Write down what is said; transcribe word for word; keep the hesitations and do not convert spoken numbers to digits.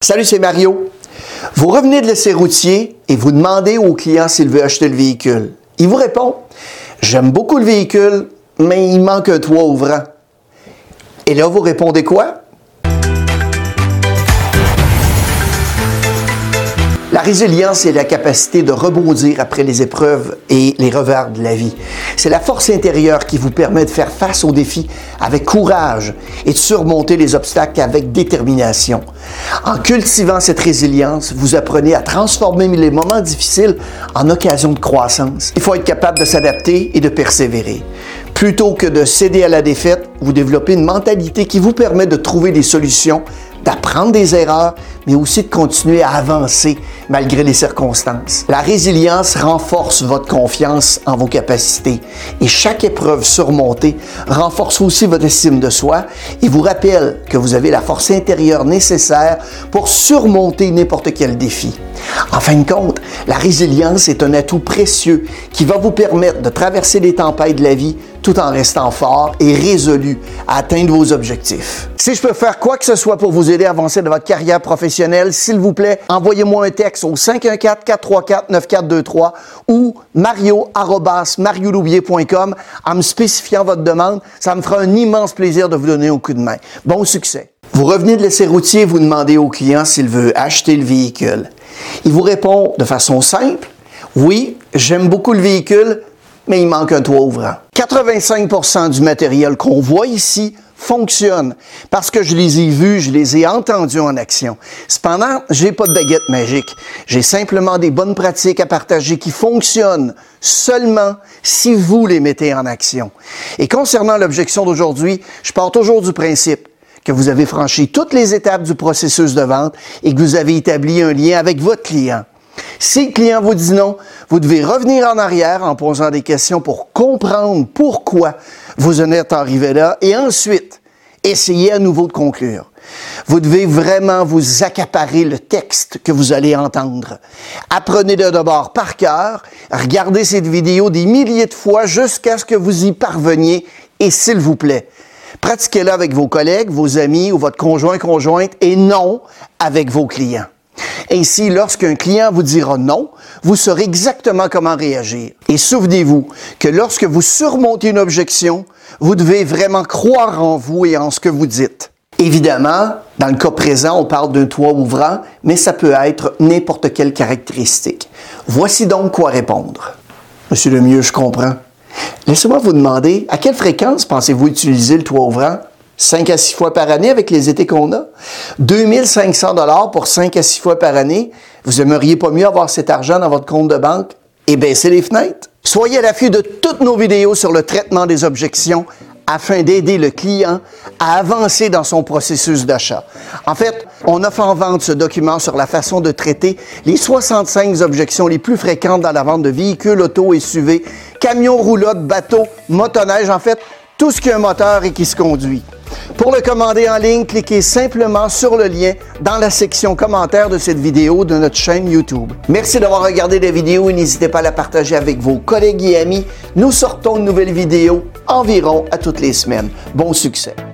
Salut, c'est Mario. Vous revenez de l'essai routier et vous demandez au client s'il veut acheter le véhicule. Il vous répond « J'aime beaucoup le véhicule, mais il manque un toit ouvrant. » Et là, vous répondez quoi? La résilience est la capacité de rebondir après les épreuves et les revers de la vie. C'est la force intérieure qui vous permet de faire face aux défis avec courage et de surmonter les obstacles avec détermination. En cultivant cette résilience, vous apprenez à transformer les moments difficiles en occasions de croissance. Il faut être capable de s'adapter et de persévérer. Plutôt que de céder à la défaite, vous développez une mentalité qui vous permet de trouver des solutions, d'apprendre des erreurs, mais aussi de continuer à avancer malgré les circonstances. La résilience renforce votre confiance en vos capacités et chaque épreuve surmontée renforce aussi votre estime de soi et vous rappelle que vous avez la force intérieure nécessaire pour surmonter n'importe quel défi. En fin de compte, la résilience est un atout précieux qui va vous permettre de traverser les tempêtes de la vie tout en restant fort et résolu à atteindre vos objectifs. Si je peux faire quoi que ce soit pour vous aider à avancer dans votre carrière professionnelle, s'il vous plaît, envoyez-moi un texte au cinq un quatre, quatre trois quatre, neuf quatre deux trois ou mario arobase mario loubier point com en me spécifiant votre demande. Ça me fera un immense plaisir de vous donner un coup de main. Bon succès! Vous revenez de l'essai routier et vous demandez au client s'il veut acheter le véhicule. Il vous répond de façon simple, « Oui, j'aime beaucoup le véhicule, mais il manque un toit ouvrant. » quatre-vingt-cinq pour cent du matériel qu'on voit ici fonctionne parce que je les ai vus, je les ai entendus en action. Cependant, je n'ai pas de baguette magique. J'ai simplement des bonnes pratiques à partager qui fonctionnent seulement si vous les mettez en action. Et concernant l'objection d'aujourd'hui, je pars toujours du principe que vous avez franchi toutes les étapes du processus de vente et que vous avez établi un lien avec votre client. Si le client vous dit non, vous devez revenir en arrière en posant des questions pour comprendre pourquoi vous en êtes arrivé là et ensuite, essayez à nouveau de conclure. Vous devez vraiment vous accaparer le texte que vous allez entendre. Apprenez-le d'abord par cœur, regardez cette vidéo des milliers de fois jusqu'à ce que vous y parveniez et s'il vous plaît, pratiquez-le avec vos collègues, vos amis ou votre conjoint-conjointe et non avec vos clients. Ainsi, lorsqu'un client vous dira non, vous saurez exactement comment réagir. Et souvenez-vous que lorsque vous surmontez une objection, vous devez vraiment croire en vous et en ce que vous dites. Évidemment, dans le cas présent, on parle d'un toit ouvrant, mais ça peut être n'importe quelle caractéristique. Voici donc quoi répondre. Monsieur Lemieux, je comprends. Laissez-moi vous demander, à quelle fréquence pensez-vous utiliser le toit ouvrant? cinq à six fois par année avec les étés qu'on a? deux mille cinq cents dollars pour cinq à six fois par année? Vous aimeriez pas mieux avoir cet argent dans votre compte de banque et baisser les fenêtres? Soyez à l'affût de toutes nos vidéos sur le traitement des objections afin d'aider le client à avancer dans son processus d'achat. En fait, on offre en vente ce document sur la façon de traiter les soixante-cinq objections les plus fréquentes dans la vente de véhicules, auto, S U V, camions, roulottes, bateaux, motoneige, en fait, tout ce qui a un moteur et qui se conduit. Pour le commander en ligne, cliquez simplement sur le lien dans la section commentaires de cette vidéo de notre chaîne YouTube. Merci d'avoir regardé la vidéo et n'hésitez pas à la partager avec vos collègues et amis. Nous sortons une nouvelle vidéo environ à toutes les semaines. Bon succès!